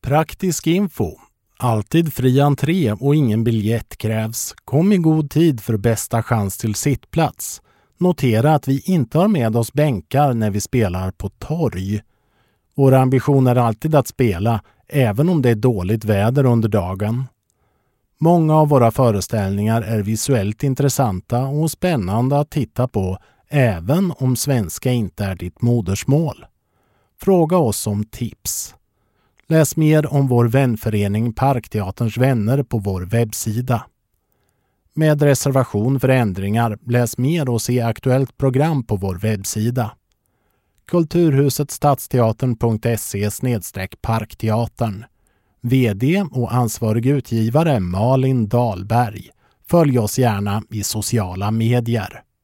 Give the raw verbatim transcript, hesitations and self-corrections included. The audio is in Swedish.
Praktisk info. Alltid fri entré och ingen biljett krävs. Kom i god tid för bästa chans till sittplats. Notera att vi inte har med oss bänkar när vi spelar på torg. Vår ambition är alltid att spela, även om det är dåligt väder under dagen. Många av våra föreställningar är visuellt intressanta och spännande att titta på, även om svenska inte är ditt modersmål. Fråga oss om tips. Läs mer om vår vänförening Parkteaterns vänner på vår webbsida. Med reservation för ändringar, läs mer och se aktuellt program på vår webbsida. kulturhuset stadsteatern punkt se snedstreck parkteatern. V D och ansvarig utgivare Malin Dahlberg. Följ oss gärna i sociala medier.